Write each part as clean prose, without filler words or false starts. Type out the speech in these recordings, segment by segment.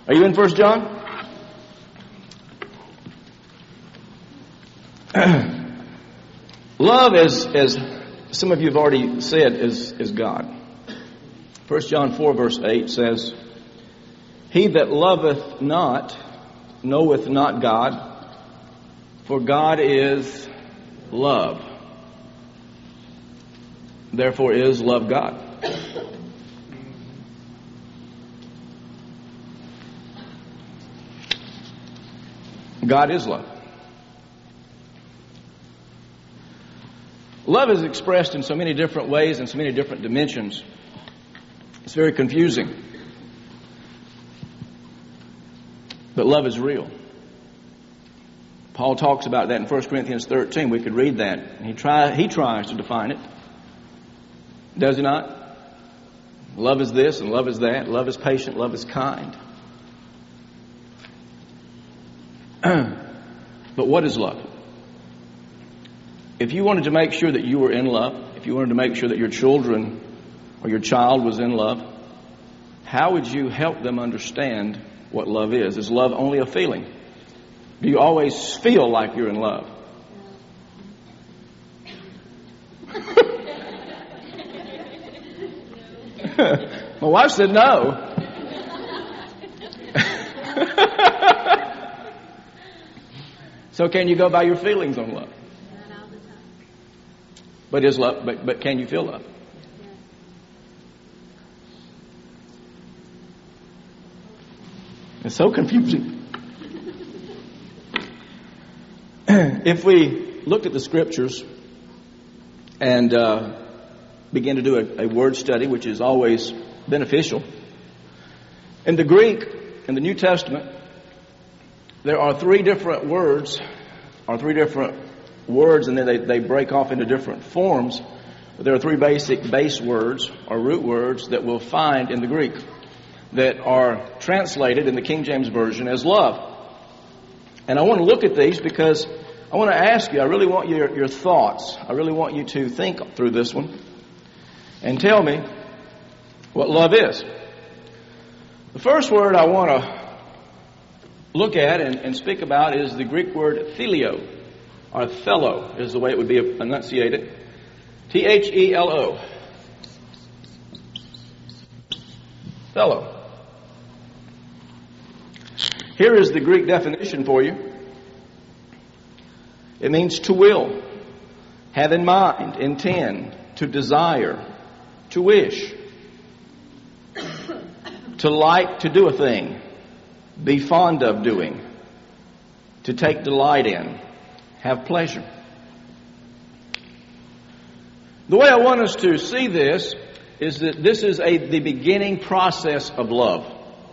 Are you in 1 John? Love, as some of you have already said, is God. 1 John 4 verse 8 says, "He that loveth not knoweth not God, for God is love. Therefore is love God." God is love. Love is expressed in so many different ways and so many different dimensions. It's very confusing. But love is real. Paul talks about that in 1 Corinthians 13. We could read that. And he tries to define it. Does he not? Love is this and love is that. Love is patient. Love is kind. But what is love? If you wanted to make sure that you were in love, if you wanted to make sure that your children or your child was in love, how would you help them understand what love is? Is love only a feeling? Do you always feel like you're in love? My wife said no. So can you go by your feelings on love? Not all the time. But is love? But can you feel love? It's so confusing. If we looked at the scriptures and began to do a word study, which is always beneficial, in the Greek, in the New Testament, there are three different words, and then they break off into different forms. But there are three basic base words or root words that we'll find in the Greek that are translated in the King James Version as love. And I want to look at these because I want to ask you, I really want your thoughts. I really want you to think through this one and tell me what love is. The first word I want to look at and speak about is the Greek word phileo, or fellow is the way it would be enunciated. Thelo. Fellow. Here is the Greek definition for you. It means to will, have in mind, intend, to desire, to wish, to like to do a thing, be fond of doing, to take delight in, have pleasure. The way I want us to see this is that this is the beginning process of love.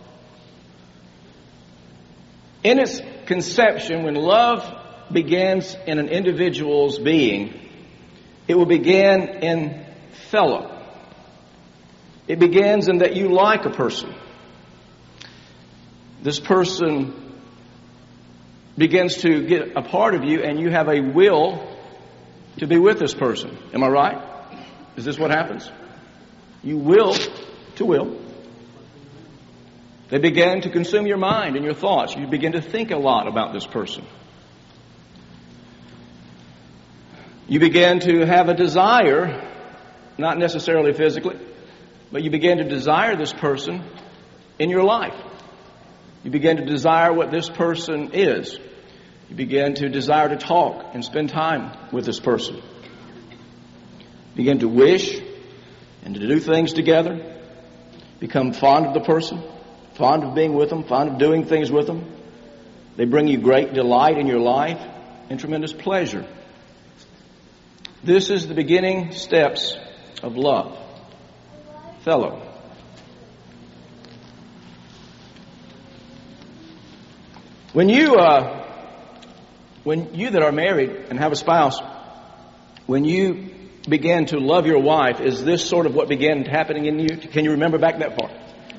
In its conception, when love begins in an individual's being, it will begin in fellow. It begins in that you like a person. This person begins to get a part of you and you have a will to be with this person. Am I right? Is this what happens? You will to will. They begin to consume your mind and your thoughts. You begin to think a lot about this person. You begin to have a desire, not necessarily physically, but you begin to desire this person in your life. You begin to desire what this person is. You begin to desire to talk and spend time with this person. You begin to wish and to do things together. Become fond of the person, fond of being with them, fond of doing things with them. They bring you great delight in your life and tremendous pleasure. This is the beginning steps of love. Fellow. When you that are married and have a spouse, when you begin to love your wife, is this sort of what began happening in you? Can you remember back that far?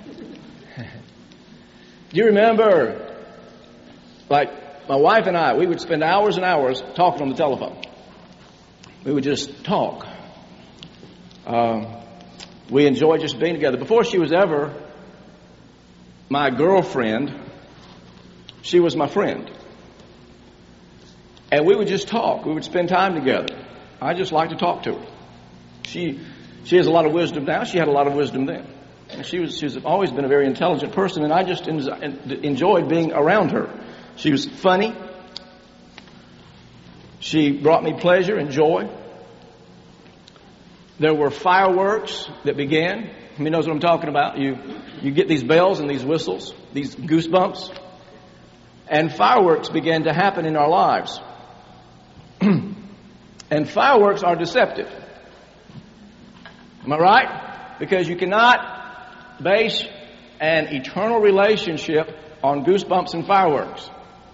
Do you remember, like my wife and I, we would spend hours and hours talking on the telephone. We would just talk. We enjoyed just being together. Before she was ever my girlfriend, she was my friend. And we would just talk. We would spend time together. I just like to talk to her. She has a lot of wisdom now. She had a lot of wisdom then. And she's always been a very intelligent person, and I just enjoyed being around her. She was funny. She brought me pleasure and joy. There were fireworks that began. Who knows what I'm talking about? You get these bells and these whistles, these goosebumps. And fireworks began to happen in our lives. And fireworks are deceptive. Am I right? Because you cannot base an eternal relationship on goosebumps and fireworks.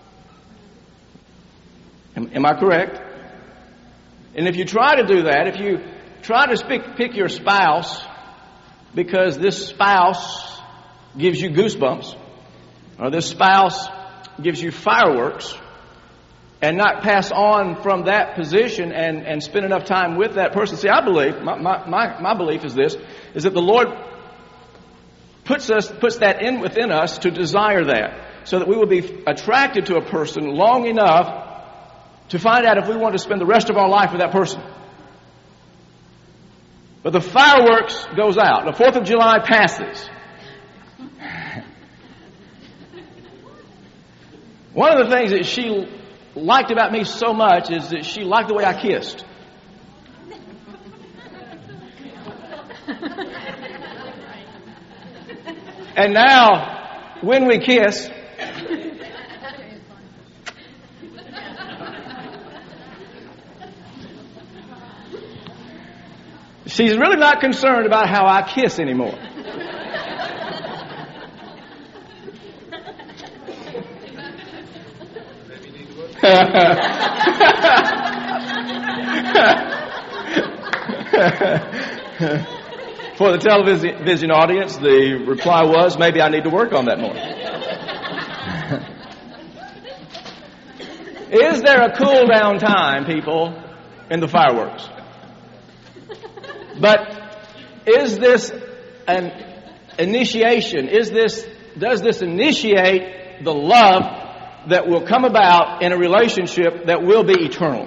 Am I correct? And if you try to do that, if you try to pick your spouse because this spouse gives you goosebumps, or this spouse gives you fireworks, and not pass on from that position and spend enough time with that person. See, I believe, my belief is this, is that the Lord puts that in within us to desire that, so that we will be attracted to a person long enough to find out if we want to spend the rest of our life with that person. But the fireworks goes out. The 4th of July passes. One of the things that she liked about me so much is that she liked the way I kissed. And now, when we kiss, she's really not concerned about how I kiss anymore. For the television audience, the reply was, maybe I need to work on that more. Is there a cool down time, people, in the fireworks? But is this an initiation? Does this initiate the love that will come about in a relationship that will be eternal?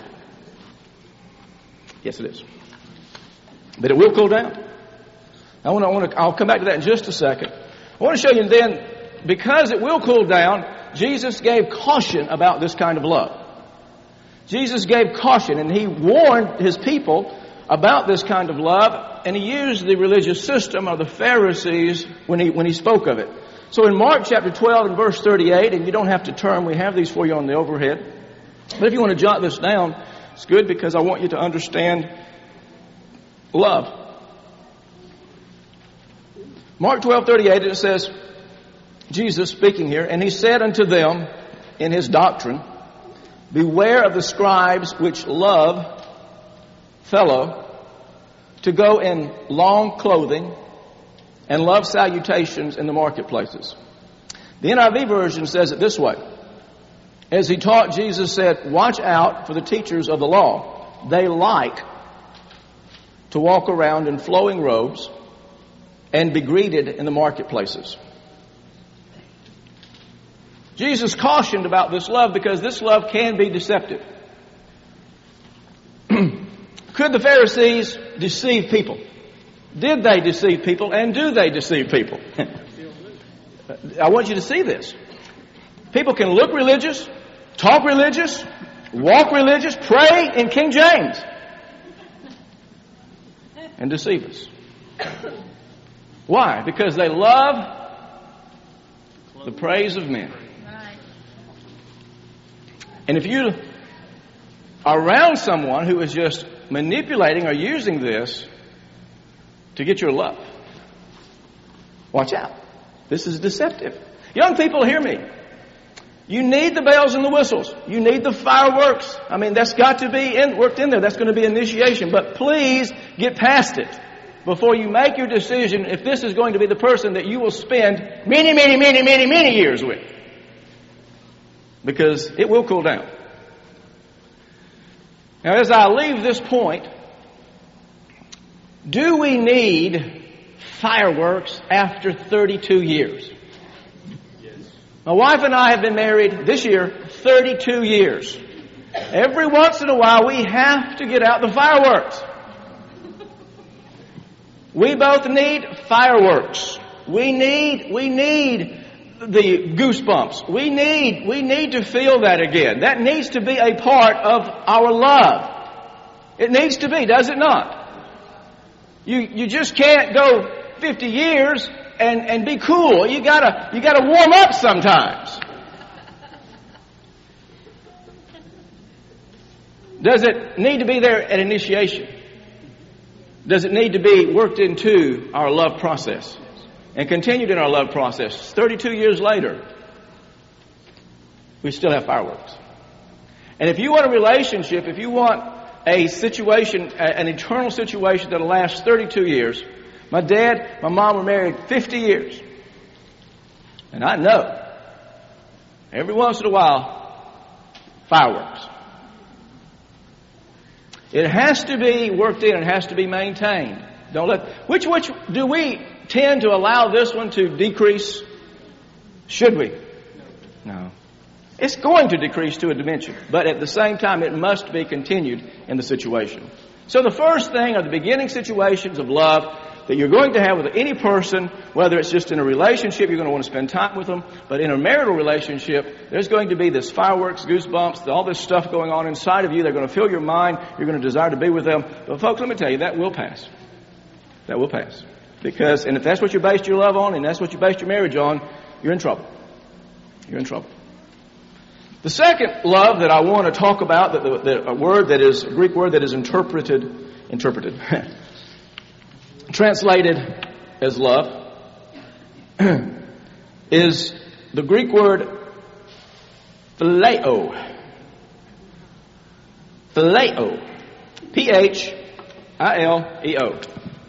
Yes, it is. But it will cool down. I'll come back to that in just a second. I want to show you then, because it will cool down, Jesus gave caution about this kind of love. Jesus gave caution, and he warned his people about this kind of love, and he used the religious system of the Pharisees when he spoke of it. So in Mark chapter 12 and verse 38, and you don't have to turn, we have these for you on the overhead. But if you want to jot this down, it's good because I want you to understand love. Mark 12:38, it says, Jesus speaking here, and he said unto them in his doctrine, beware of the scribes which love fellow to go in long clothing and love salutations in the marketplaces. The NIV version says it this way. As he taught, Jesus said, watch out for the teachers of the law. They like to walk around in flowing robes and be greeted in the marketplaces. Jesus cautioned about this love because this love can be deceptive. Could the Pharisees deceive people? Did they deceive people, and do they deceive people? I want you to see this. People can look religious, talk religious, walk religious, pray in King James, and deceive us. Why? Because they love the praise of men. And if you are around someone who is just manipulating or using this to get your love, watch out. This is deceptive. Young people, hear me. You need the bells and the whistles. You need the fireworks. I mean, that's got to be worked in there. That's going to be initiation. But please get past it before you make your decision if this is going to be the person that you will spend many years with. Because it will cool down. Now, as I leave this point, do we need fireworks after 32 years? My wife and I have been married this year 32 years. Every once in a while we have to get out the fireworks. We both need fireworks. We need the goosebumps. We need to feel that again. That needs to be a part of our love. It needs to be, does it not? You just can't go 50 years and be cool. You gotta warm up sometimes. Does it need to be there at initiation? Does it need to be worked into our love process and continued in our love process? 32 years later, we still have fireworks. And if you want a relationship, if you want a situation, an eternal situation that'll last 32 years, my dad, my mom were married 50 years. And I know, every once in a while, fireworks. It has to be worked in. It has to be maintained. Which do we tend to allow this one to decrease? Should we? No. It's going to decrease to a dimension, but at the same time, it must be continued in the situation. So the first thing are the beginning situations of love that you're going to have with any person, whether it's just in a relationship, you're going to want to spend time with them, but in a marital relationship, there's going to be this fireworks, goosebumps, all this stuff going on inside of you. They're going to fill your mind. You're going to desire to be with them. But folks, let me tell you, that will pass. That will pass. And if that's what you based your love on, and that's what you based your marriage on, you're in trouble. You're in trouble. The second love that I want to talk about, a Greek word that is interpreted, translated as love, is the Greek word phileo. Phileo. P-H-I-L-E-O.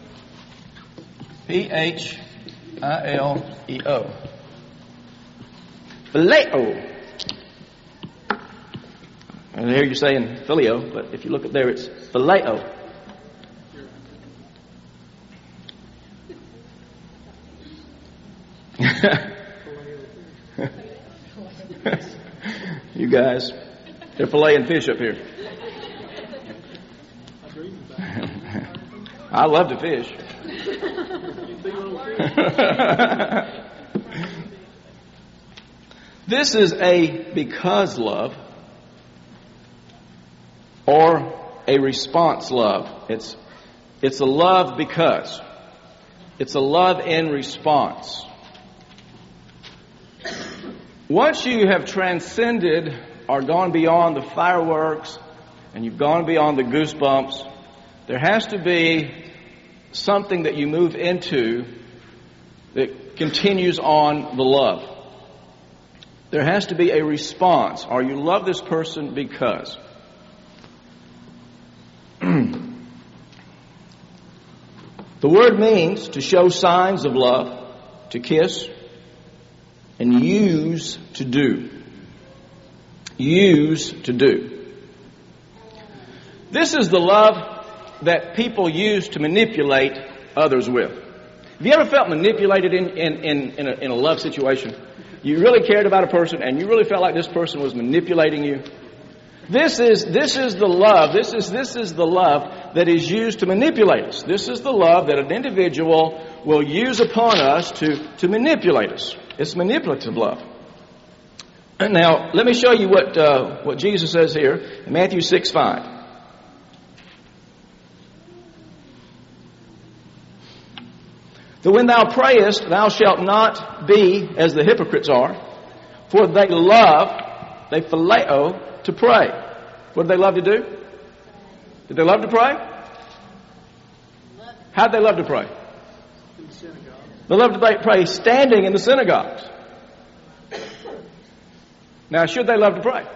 P-H-I-L-E-O. Phileo. And here you're saying phileo, but if you look up there, it's phileo. You guys, they're filleting fish up here. I love to fish. This is a because love or a response love. It's a love because. It's a love in response. Once you have transcended or gone beyond the fireworks and you've gone beyond the goosebumps, there has to be something that you move into that continues on the love. There has to be a response, or you love this person because. The word means to show signs of love, to kiss, and use to do. Use to do. This is the love that people use to manipulate others with. Have you ever felt manipulated in a love situation? You really cared about a person and you really felt like this person was manipulating you? This is the love. This is the love that is used to manipulate us. This is the love that an individual will use upon us to manipulate us. It's manipulative love. Now, let me show you what Jesus says here in Matthew 6:5. That when thou prayest, thou shalt not be as the hypocrites are, for they phileo, to pray. What did they love to do? Did they love to pray? How did they love to pray? In the synagogue. They loved to pray standing in the synagogues. Now, should they love to pray?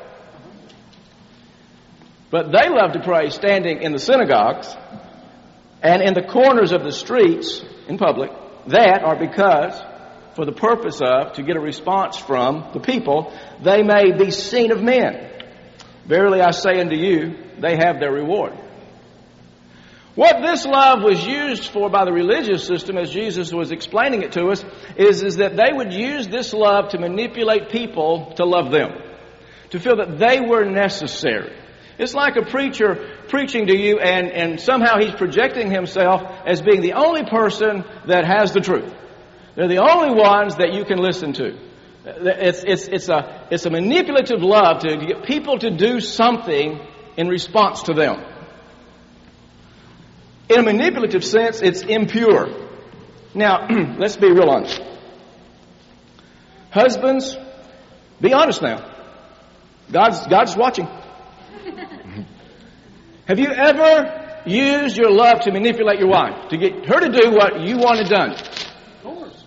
But they love to pray standing in the synagogues and in the corners of the streets in public. That are because, for the purpose of, to get a response from the people, they may be seen of men. Verily I say unto you, they have their reward. What this love was used for by the religious system, as Jesus was explaining it to us, is that they would use this love to manipulate people to love them, to feel that they were necessary. It's like a preacher preaching to you and somehow he's projecting himself as being the only person that has the truth. They're the only ones that you can listen to. It's a manipulative love to get people to do something in response to them. In a manipulative sense, it's impure. Now, let's be real honest. Husbands, be honest now. God's watching. Have you ever used your love to manipulate your wife, to get her to do what you wanted done? Of course.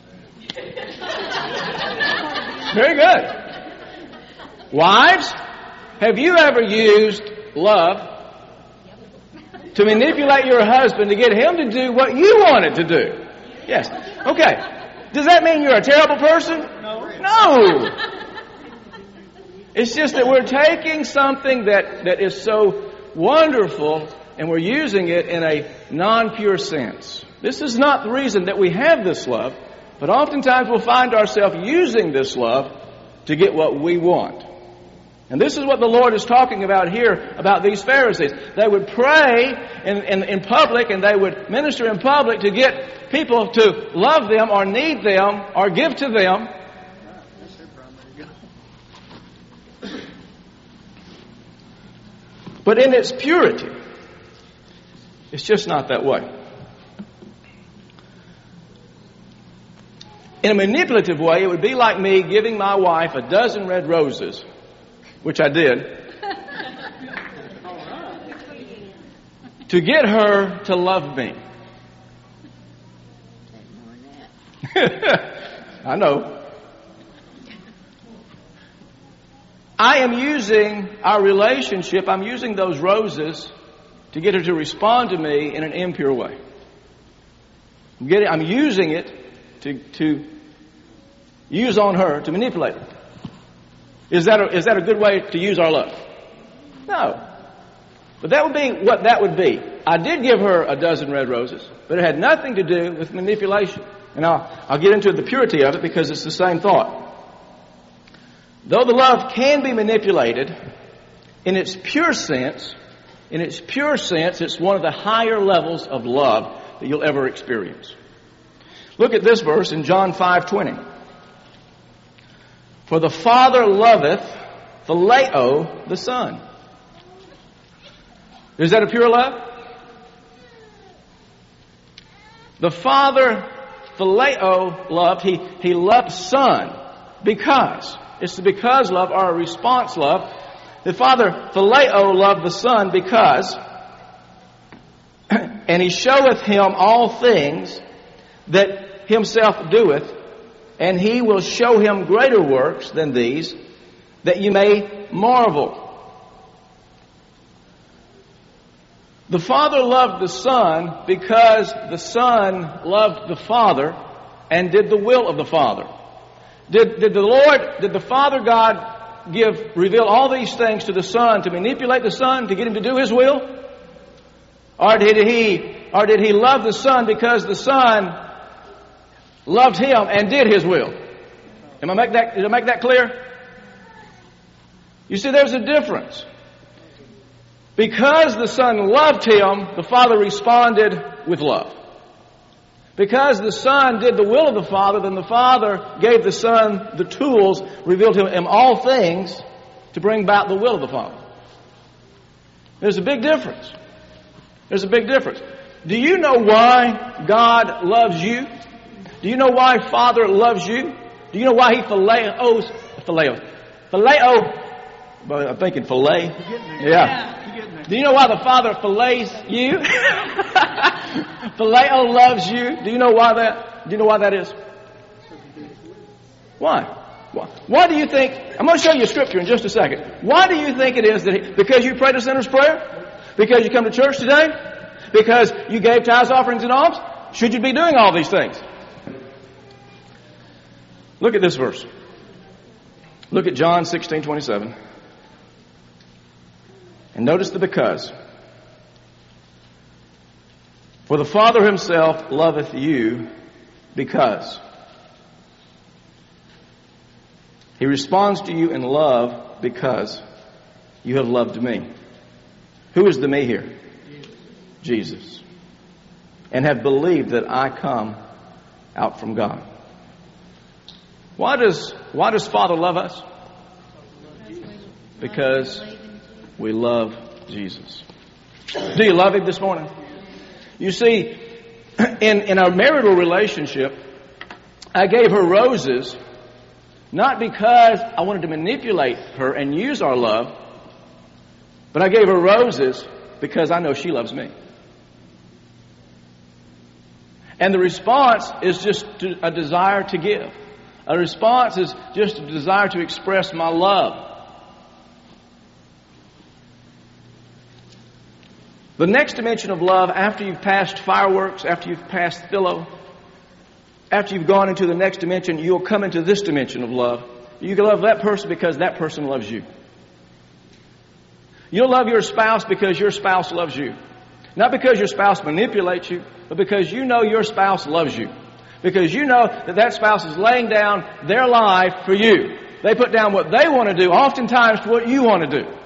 Very good. Wives, have you ever used love to manipulate your husband to get him to do what you wanted to do? Yes. Okay. Does that mean you're a terrible person? No. It's just that we're taking something that is so wonderful and we're using it in a non-pure sense. This is not the reason that we have this love, but oftentimes we'll find ourselves using this love to get what we want. And this is what the Lord is talking about here about these Pharisees. They would pray in public and they would minister in public to get people to love them or need them or give to them. But in its purity, it's just not that way. In a manipulative way, it would be like me giving my wife a dozen red roses, which I did, to get her to love me. I know. I am using our relationship, I'm using those roses to get her to respond to me in an impure way. I'm using it to use on her, to manipulate her. Is that a good way to use our love? No. But that would be what that would be. I did give her a dozen red roses, but it had nothing to do with manipulation. And I'll get into the purity of it because it's the same thought. Though the love can be manipulated, in its pure sense, it's one of the higher levels of love that you'll ever experience. Look at this verse in John 5:20. For the Father loveth phileo the Son. Is that a pure love? The Father phileo loved, he loved Son because. It's the because love or a response love. The Father phileo loved the Son because, and He showeth Him all things that Himself doeth, and He will show Him greater works than these, that you may marvel. The Father loved the Son because the Son loved the Father and did the will of the Father. Did the Father God reveal all these things to the Son to manipulate the Son to get Him to do His will? Or did He love the Son because the Son loved Him and did His will? Did I make that clear? You see, there's a difference. Because the Son loved Him, the Father responded with love. Because the Son did the will of the Father, then the Father gave the Son the tools, revealed to Him all things to bring about the will of the Father. There's a big difference. There's a big difference. Do you know why God loves you? Do you know why Father loves you? Do you know why He phileo? But I'm thinking fillet. Yeah. Do you know why the Father fillets you? Phileo loves you. Do you know why that? Do you know why that is? Why? Why do you think? I'm going to show you a scripture in just a second. Why do you think it is that because you prayed a sinner's prayer? Because you come to church today? Because you gave tithes, offerings, and alms? Should you be doing all these things? Look at this verse. Look at John 16:27. And notice the because. For the Father himself loveth you because. He responds to you in love because you have loved me. Who is the me here? Jesus. And have believed that I come out from God. Why does Father love us? Because we love Jesus. Do you love him this morning? You see, in our marital relationship, I gave her roses not because I wanted to manipulate her and use our love, but I gave her roses because I know she loves me. And the response is just a desire to give. A response is just a desire to express my love. The next dimension of love, after you've passed fireworks, after you've passed philo, after you've gone into the next dimension, you'll come into this dimension of love. You can love that person because that person loves you. You'll love your spouse because your spouse loves you. Not because your spouse manipulates you, but because you know your spouse loves you. Because you know that spouse is laying down their life for you. They put down what they want to do, oftentimes to what you want to do.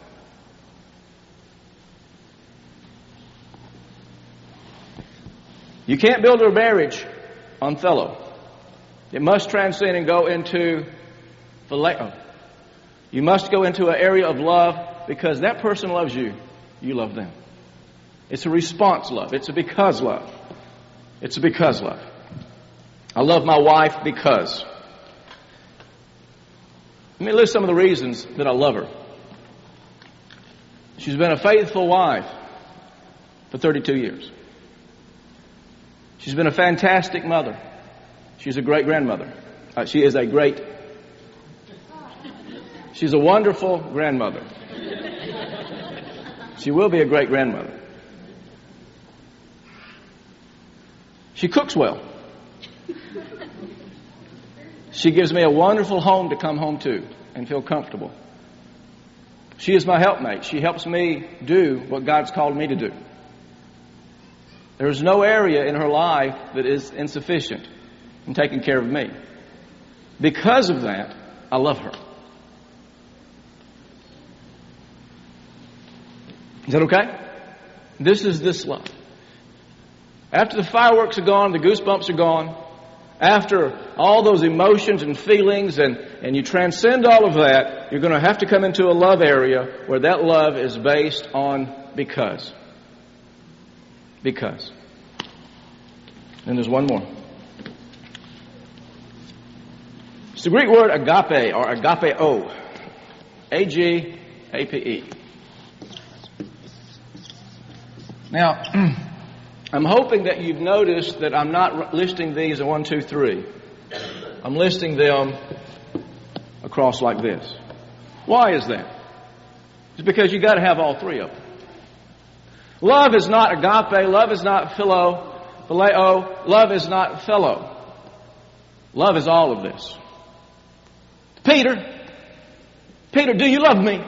You can't build a marriage on philo. It must transcend and go into phileo. You must go into an area of love because that person loves you. You love them. It's a response love. It's a because love. It's a because love. I love my wife because. Let me list some of the reasons that I love her. She's been a faithful wife for 32 years. She's been a fantastic mother. She's a great grandmother. She's a wonderful grandmother. She will be a great grandmother. She cooks well. She gives me a wonderful home to come home to and feel comfortable. She is my helpmate. She helps me do what God's called me to do. There is no area in her life that is insufficient in taking care of me. Because of that, I love her. Is that okay? This is this love. After the fireworks are gone, the goosebumps are gone, after all those emotions and feelings and you transcend all of that, you're going to have to come into a love area where that love is based on because. Because. And there's one more. It's the Greek word agape or agapeo. A-G-A-P-E. Now, I'm hoping that you've noticed that I'm not listing these in 1, 2, 3. I'm listing them across like this. Why is that? It's because you got to have all three of them. Love is not agape. Love is not phileo. Love is not fellow. Love is all of this. Peter, do you love me?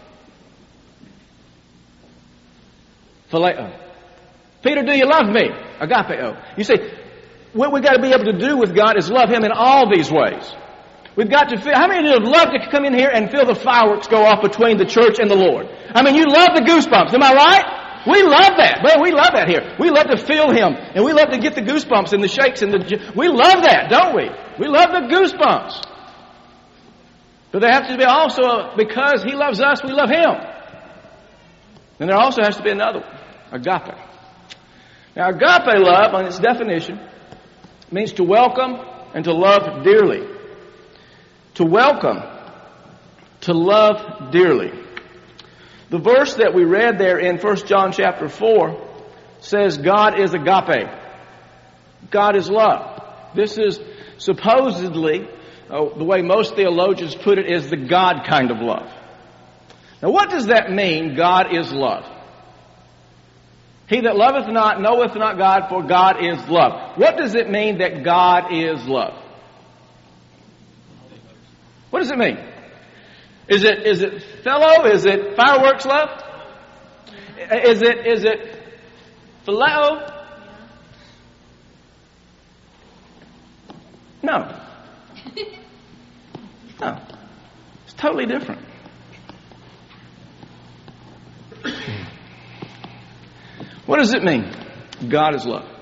Phileo. Peter, do you love me? Agapeo. You see, what we've got to be able to do with God is love Him in all these ways. We've got to feel, how many of you would love to come in here and feel the fireworks go off between the church and the Lord? I mean, you love the goosebumps, am I right? We love that. Well, we love that here. We love to feel Him, and we love to get the goosebumps and the shakes and we love that, don't we? We love the goosebumps. But there has to be also, because He loves us, we love Him. And there also has to be another one, agape. Now, agape love, on its definition, means to welcome and to love dearly. To welcome, to love dearly. The verse that we read there in 1 John chapter 4 says God is agape. God is love. This is supposedly, the way most theologians put it, is the God kind of love. Now what does that mean, God is love? He that loveth not knoweth not God, for God is love. What does it mean that God is love? What does it mean? Is it fellow? Is it fireworks love? Is it phileo? No. No. It's totally different. What does it mean? God is love.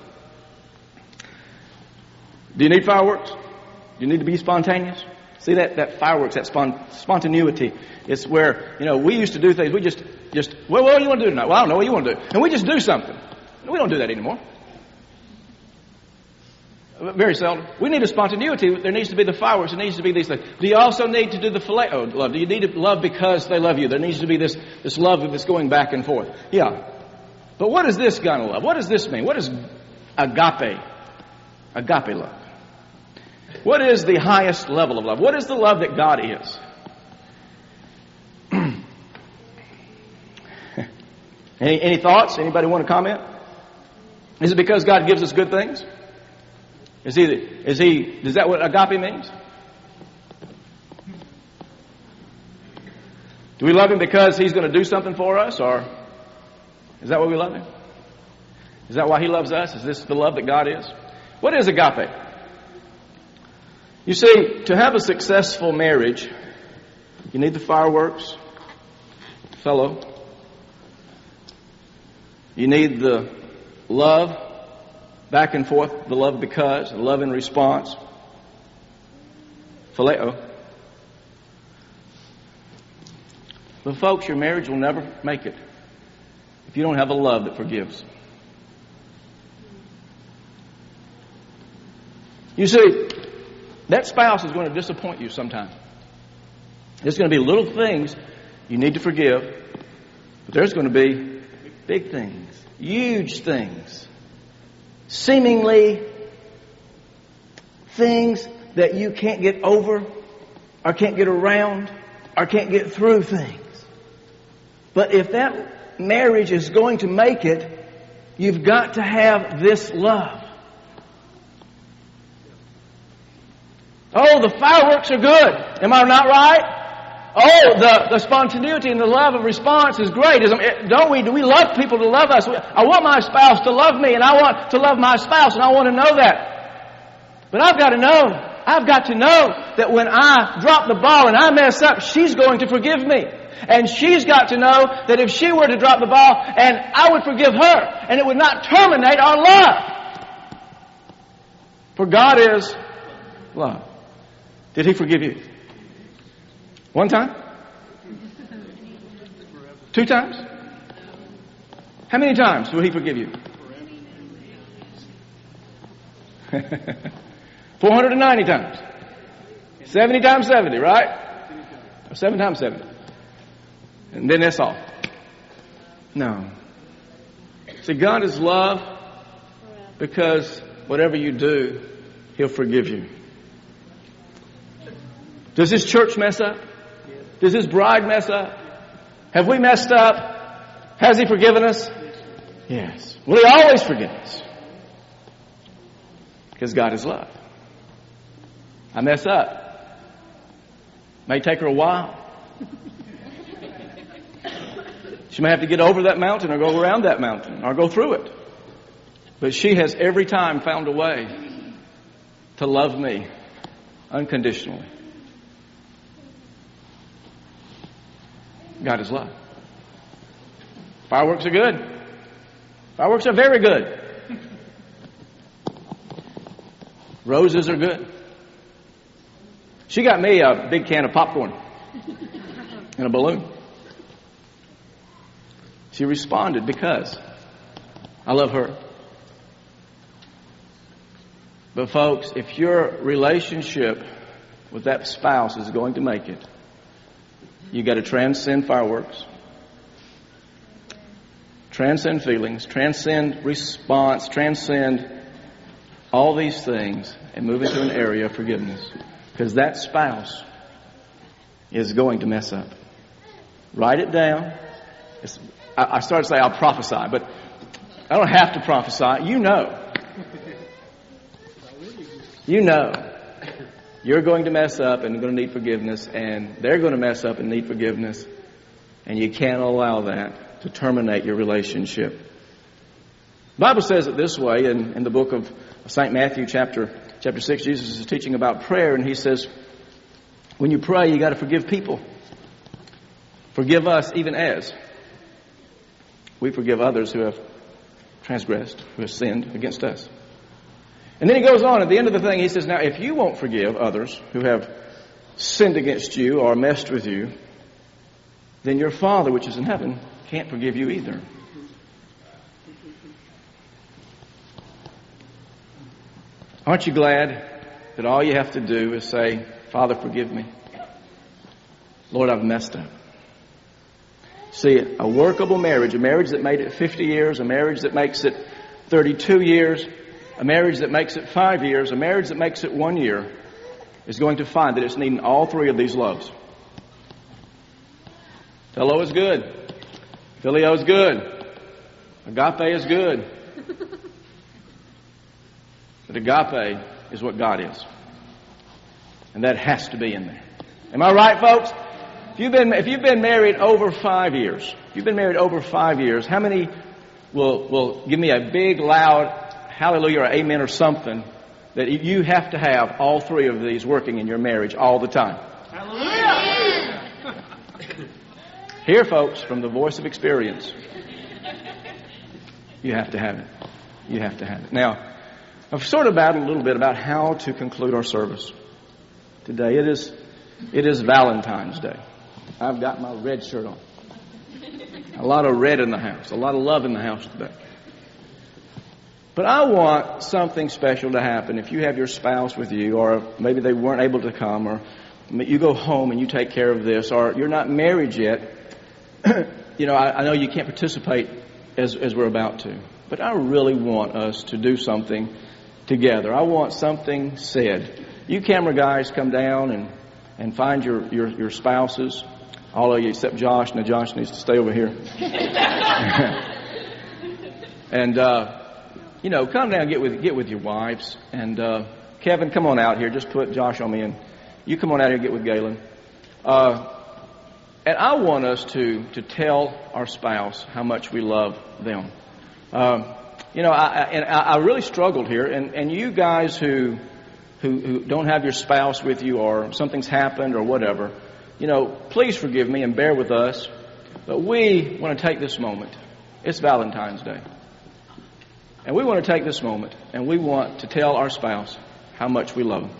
Do you need fireworks? Do you need to be spontaneous? See that fireworks, that spontaneity. It's where, we used to do things. We just, what do you want to do tonight? Well, I don't know what you want to do. And we just do something. We don't do that anymore. Very seldom. We need a spontaneity. There needs to be the fireworks. There needs to be these things. Do you also need to do the phileo love? Do you need to love because they love you? There needs to be this love that's going back and forth. Yeah. But what is this kind of love? What does this mean? What is agape? Agape love. What is the highest level of love? What is the love that God is? Any thoughts? Anybody want to comment? Is it because God gives us good things? Is that what agape means? Do we love Him because He's going to do something for us, or is that why we love Him? Is that why He loves us? Is this the love that God is? What is agape? You see, to have a successful marriage, you need the fireworks, fellow. You need the love, back and forth, the love because, the love in response, phileo. But folks, your marriage will never make it if you don't have a love that forgives. You see, that spouse is going to disappoint you sometime. There's going to be little things you need to forgive, but there's going to be big things, huge things, seemingly things that you can't get over or can't get around or can't get through things. But if that marriage is going to make it, you've got to have this love. Oh, the fireworks are good. Am I not right? Oh, the spontaneity and the love of response is great. Don't we? Do we love people to love us? I want my spouse to love me, and I want to love my spouse, and I want to know that. But I've got to know that when I drop the ball and I mess up, she's going to forgive me. And she's got to know that if she were to drop the ball, and I would forgive her, and it would not terminate our love. For God is love. Did He forgive you? One time? 2 times? How many times will He forgive you? 490 times. 70 times 70, right? Or 7 times 70. And then that's all. No. See, God is love because whatever you do, He'll forgive you. Does His church mess up? Does His bride mess up? Have we messed up? Has He forgiven us? Yes. Will He always forgive us? Because God is love. I mess up. May take her a while. She may have to get over that mountain or go around that mountain or go through it. But she has every time found a way to love me unconditionally. God is love. Fireworks are good. Fireworks are very good. Roses are good. She got me a big can of popcorn and a balloon. She responded because I love her. But folks, if your relationship with that spouse is going to make it, you got to transcend fireworks, transcend feelings, transcend response, transcend all these things and move into an area of forgiveness. Because that spouse is going to mess up. Write it down. I started to say I'll prophesy, but I don't have to prophesy. You know. You know. You're going to mess up and going to need forgiveness, and they're going to mess up and need forgiveness, and you can't allow that to terminate your relationship. The Bible says it this way in the book of St. Matthew chapter chapter 6, Jesus is teaching about prayer, and he says, when you pray, you got to forgive people. Forgive us even as we forgive others who have transgressed, who have sinned against us. And then he goes on at the end of the thing, he says, now if you won't forgive others who have sinned against you or messed with you, then your Father which is in heaven can't forgive you either. Aren't you glad that all you have to do is say, Father, forgive me. Lord, I've messed up. See, a workable marriage, a marriage that made it 50 years, a marriage that makes it 32 years, a marriage that makes it 5 years, a marriage that makes it 1 year, is going to find that it's needing all three of these loves. Philo is good. Phileo is good. Agape is good. But agape is what God is. And that has to be in there. Am I right, folks? If you've been married over 5 years, how many will give me a big, loud hallelujah or amen or something that you have to have all three of these working in your marriage all the time? Hallelujah! Here, folks, from the voice of experience, you have to have it. You have to have it. Now, I've sort of battled a little bit about how to conclude our service today. It is Valentine's Day. I've got my red shirt on. A lot of red in the house. A lot of love in the house today. But I want something special to happen. If you have your spouse with you, or maybe they weren't able to come, or you go home and you take care of this, or you're not married yet, I know you can't participate as we're about to. But I really want us to do something together. I want something said. You camera guys come down and find your spouses. All of you except Josh. Now Josh needs to stay over here. And come down and get with your wives. And Kevin, come on out here. Just put Josh on me, and you come on out here and get with Galen. And I want us to tell our spouse how much we love them. I really struggled here, and you guys who don't have your spouse with you, or something's happened or whatever, please forgive me and bear with us. But we want to take this moment. It's Valentine's Day. And we want to take this moment, and we want to tell our spouse how much we love them.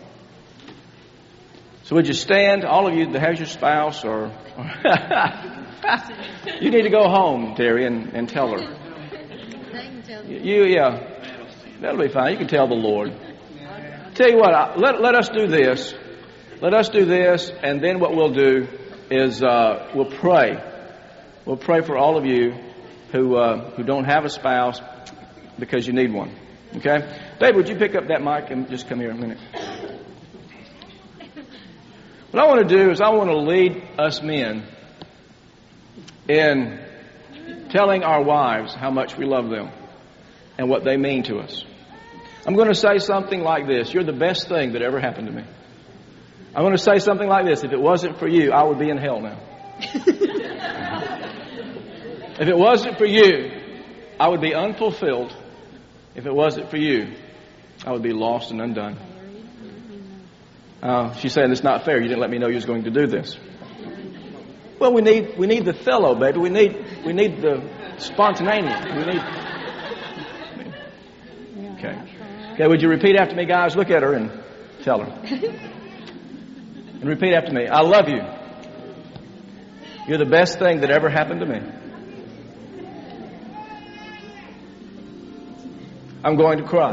So would you stand, all of you that have your spouse, or you need to go home, Terry, and tell her. That'll be fine. You can tell the Lord. Tell you what, let us do this. Let us do this, and then what we'll do is we'll pray. We'll pray for all of you who don't have a spouse because you need one. Okay? Dave, would you pick up that mic and just come here a minute? What I want to do is I want to lead us men in telling our wives how much we love them and what they mean to us. I'm going to say something like this. You're the best thing that ever happened to me. I'm going to say something like this. If it wasn't for you, I would be in hell now. If it wasn't for you, I would be unfulfilled. If it wasn't for you, I would be lost and undone. She's saying it's not fair. You didn't let me know you was going to do this. Well, we need the fellow, baby. We need the spontaneity. Okay, would you repeat after me, guys? Look at her and tell her. And repeat after me. I love you. You're the best thing that ever happened to me. I'm going to cry.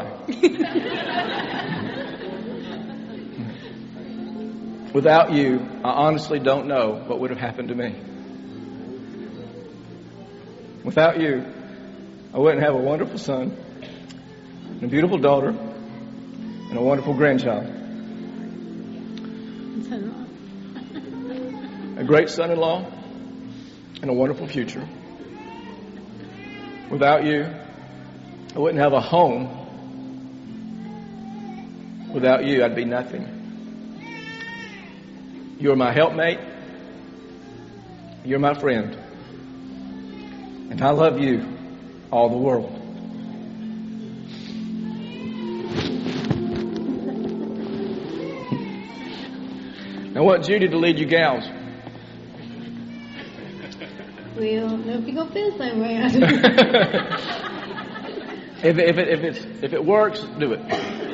Without you, I honestly don't know what would have happened to me. Without you, I wouldn't have a wonderful son, and a beautiful daughter, and a wonderful grandchild. A great son-in-law, and a wonderful future. Without you, I wouldn't have a home. Without you, I'd be nothing. You're my helpmate. You're my friend. And I love you all the world. I want Judy to lead you gals. Well, I don't know if you're going to feel the same way. If it works, do it.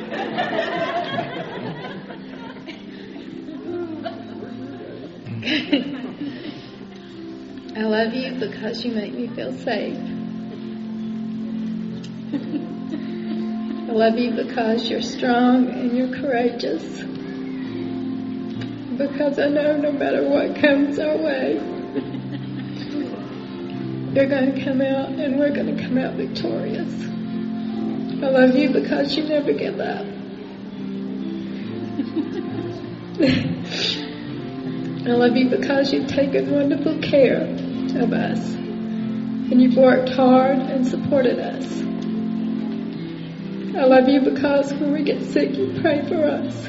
I love you because you make me feel safe. I love you because you're strong and you're courageous. Because I know no matter what comes our way, you're going to come out and we're going to come out victorious. I love you because you never give up. I love you because you've taken wonderful care of us and you've worked hard and supported us. I love you because when we get sick, you pray for us.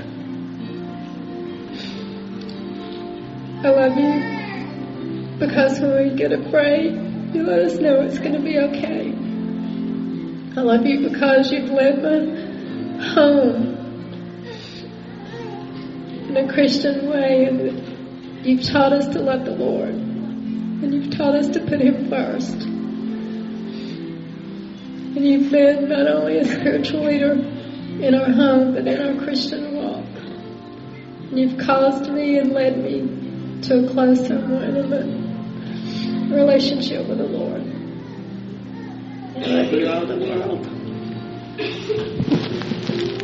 I love you because when we get afraid, you let us know it's going to be okay. I love you because you've led me home in a Christian way, and you've taught us to love the Lord, and you've taught us to put Him first. And you've been not only a spiritual leader in our home, but in our Christian walk. And you've caused me and led me to a closer, more intimate relationship with the Lord. I love you all the world.